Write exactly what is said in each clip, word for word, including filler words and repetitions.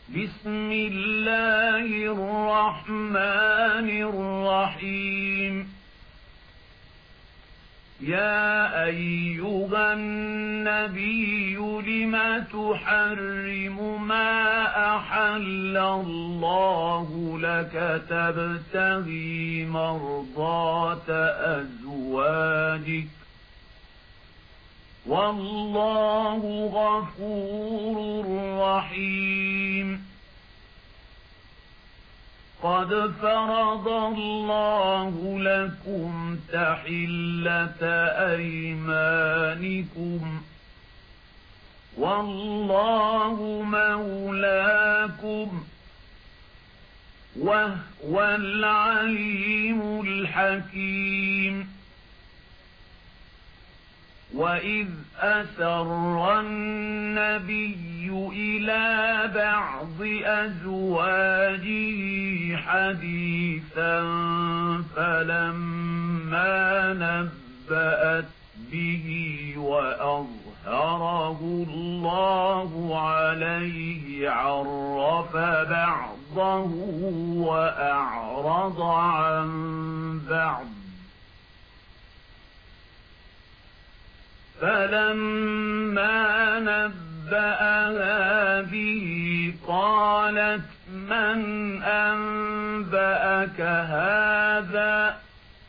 بسم الله الرحمن الرحيم. يا أيها النبي لم تحرم ما أحل الله لك تبتغي مرضات أزواجك والله غفور رحيم. قد فرض الله لكم تحلة أيمانكم والله مولاكم وهو العليم الحكيم. وإذ أسر النبي إلى بعض أزواجه حديثا فلما نبأت به وأظهره الله عليه عرف بعضه وأعرض عن بعض. فلما نبأها به قالت من أنبأك هذا؟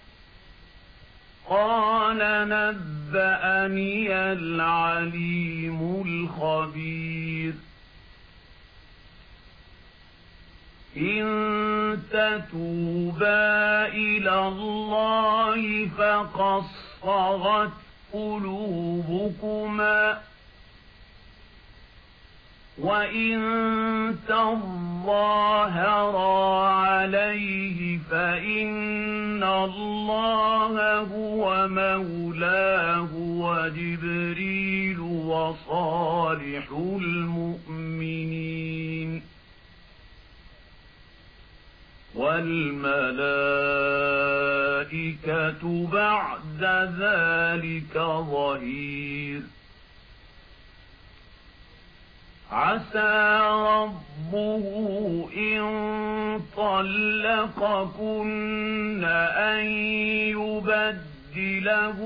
قال نبأني العليم الخبير. إن تتوبا إلى الله فقد صغت قلوبكما وإن تظاهرا عليه فإن الله هو مولاه وجبريل وصالح المؤمنين والملائكة بعد ذلك ظهير. عسى ربه إن طلقكن أن يبدله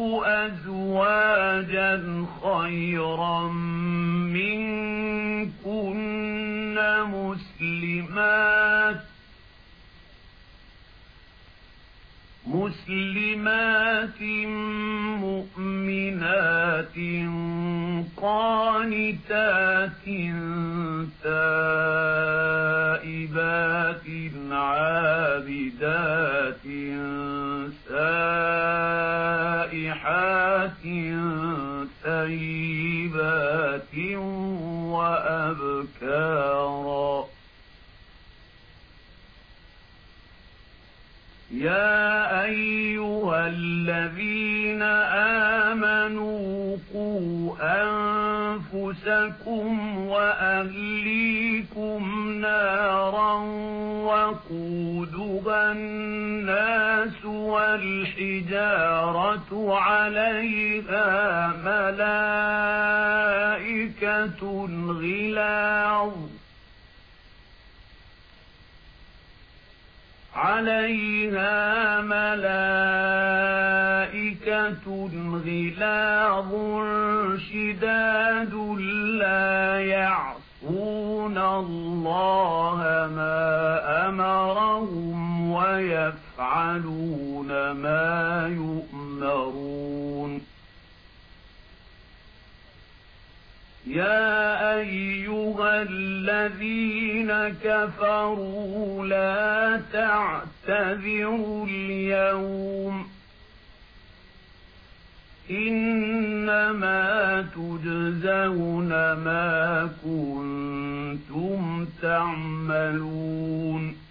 أزواجا خيرا منكن مسلمات مسلمات مؤمنات قانتات تائبات عابدات سائحات ثيبات وأبكارا. يا أيها الذين آمنوا قوا أنفسكم وأهليكم نارا وقودها الناس والحجارة عليها ملائكة غلاظ عليها ملائكة غلاظ شداد لا يعصون الله ما أمرهم ويفعلون ما يؤمرون. يا أيها الذين كفروا لا تعتذروا اليوم إنما تجزون ما كنتم تعملون.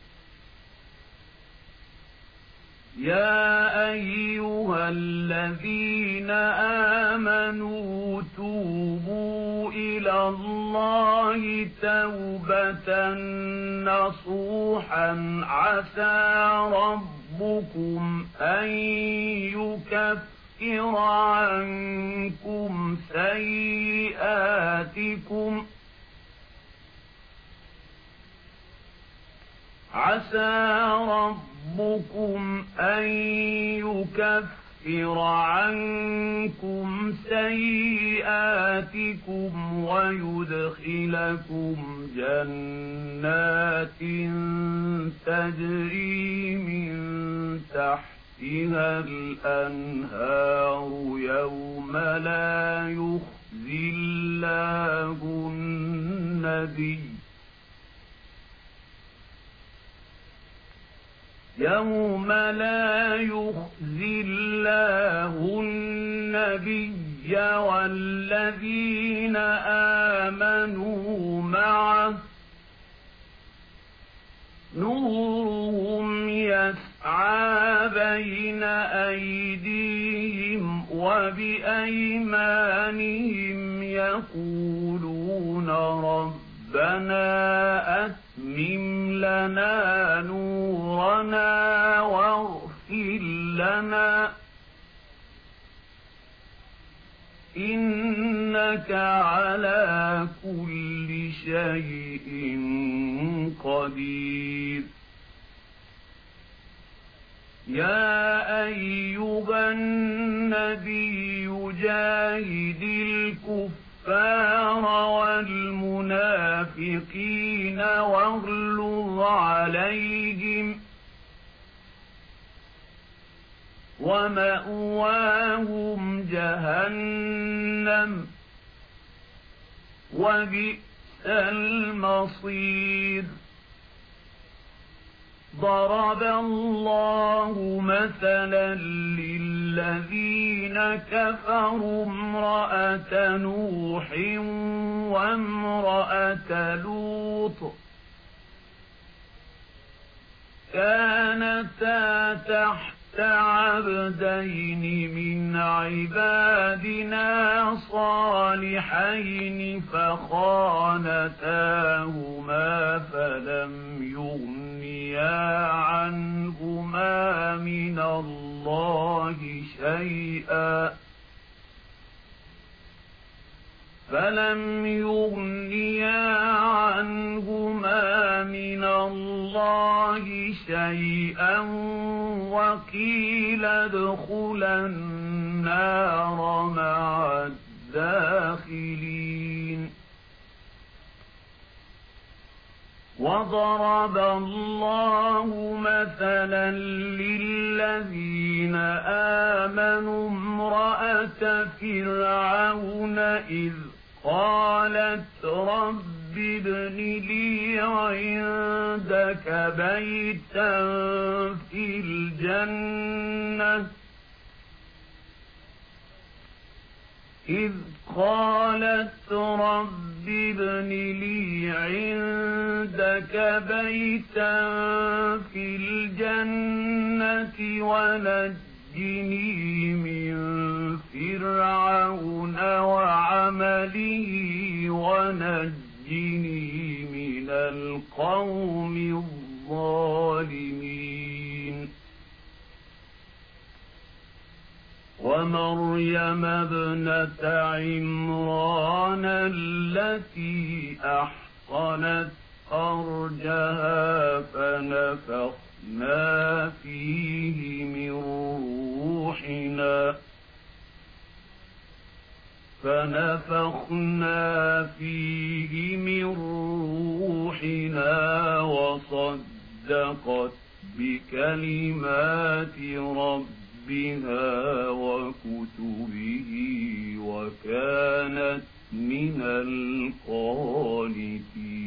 يا أيها الذين آمنوا توبوا إلى الله توبة نصوحا عسى ربكم أن يكفر عنكم سيئاتكم عسى ربكم أن يكفر عنكم سيئاتكم ويدخلكم جنات تجري من تحتها الأنهار يوم لا يخزي الله النبي يوم لا يخزي الله النبي والذين آمنوا معه نورهم يسعى بين أيديهم وبأيمانهم يقولون ربنا أتمم لنا نورنا واغفر لنا إنك على كل شيء قدير يا أيها النبي جاهد الكفار والمنافقين واغلظ عليهم ومأواهم جهنم وبئس المصير ضرب الله مثلا للذين كفروا امرأة نوح وامرأة لوط كانتا تحت عبدين من عبادنا صالحين فخانتاهما فلم يغنيا عنهما من الله شيئا فلم يغنيا عنهما من الله شيئا وقيل ادخلا النار مع الداخلين وضرب الله مثلا للذين آمنوا امرأة فرعون إذ قالت رب ابن لي عندك بيتا في الجنة إذ قالت رب ابن لي عندك بيتا في الجنة ونجني من فرعون وعمله ونجني من القوم الظالمين ومريم ابنة عمران التي أحصنت فرجها فنفخنا فيه من روحنا فنفخنا فيه من روحنا وصدقت بكلمات ربها وكتبه وكانت من القانتين